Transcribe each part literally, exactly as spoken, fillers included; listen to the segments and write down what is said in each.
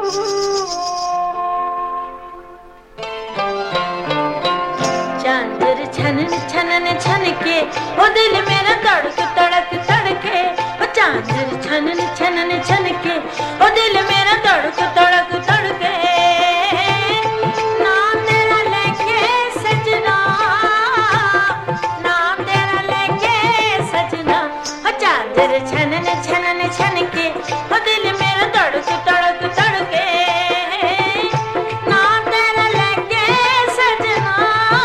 चांदर छनन छनन छन के ओ दिल मेरा तड़क तड़क तड़के, ओ चांदर छनन छनन छन के ओ दिल मेरा तड़क तड़क तड़के। नाम तेरा लेके सजना, नाम तेरा लेके सजना, ओ चांदर छनन छनन छन के ओ दिल मेरा तड़क तड़क तड़के। नाम तेरा लेके सजना,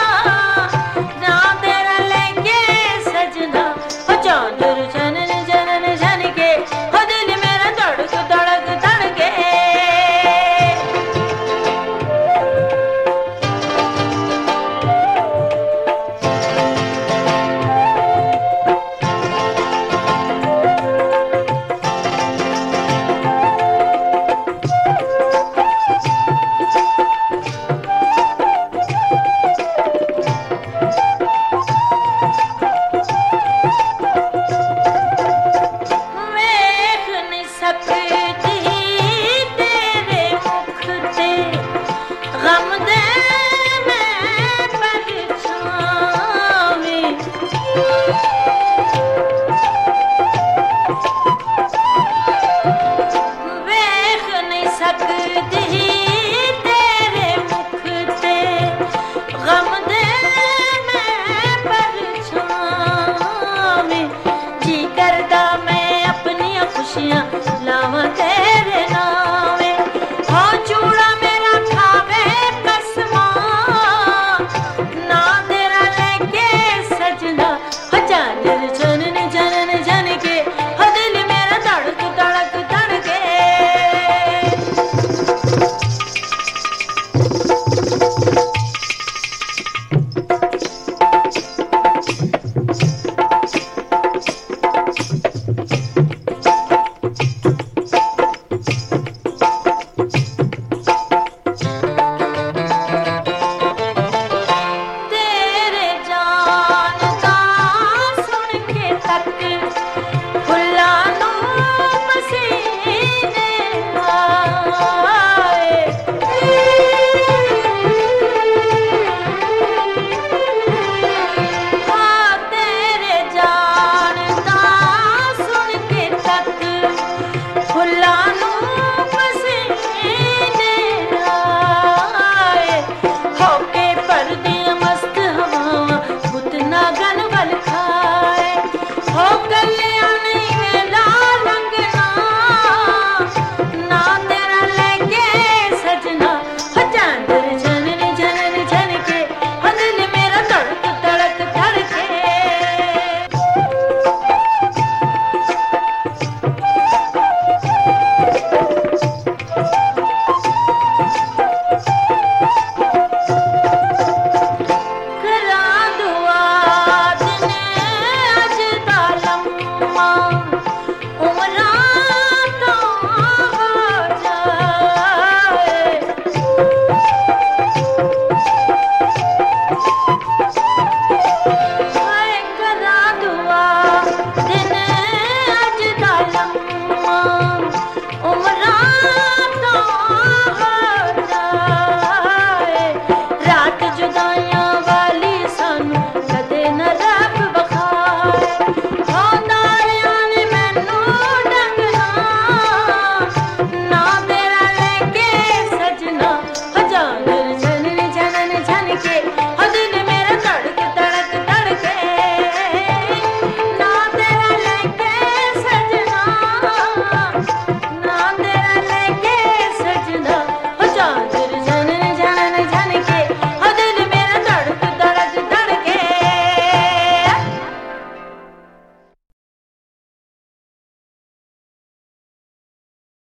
नाम तेरा लेके सजना, ओ चांदर छनन छनन छन के ओ दिल मेरा तड़क तड़क तड़के। वेख नहीं सकती तेरे मुख ते गम दे मैं परछावी, वेख नहीं सकती तेरे मुख ते गम दे मैं परछावी। जी करदा मैं अपनी खुशियां लावां तेरे नावे, हो चूड़ा मेरा खावे कसमां, ना तेरा लेके सजना, हो चांदर छनन छनन छन के हो दिल मेरा तड़क तड़क तड़के। तेरे जान दा सुन के तक फुल्लां नूं पसीने आ,